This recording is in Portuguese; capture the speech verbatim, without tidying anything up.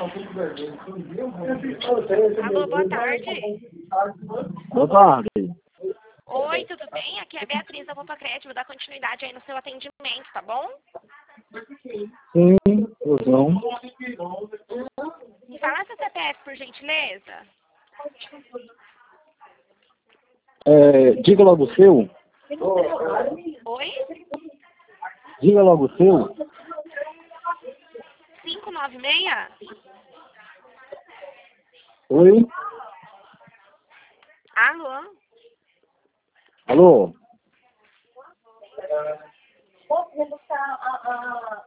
Alô, boa tarde. Boa tarde. Oi, tudo bem? Aqui é a Beatriz da Poupa Crédito. Vou dar continuidade aí no seu atendimento, tá bom? Sim, Rosão. Me fala seu C P F, por gentileza. É, diga logo o seu. Oi? Diga logo o seu. cinco nove seis? Oi? Alô? Alô? Posso buscar a, a,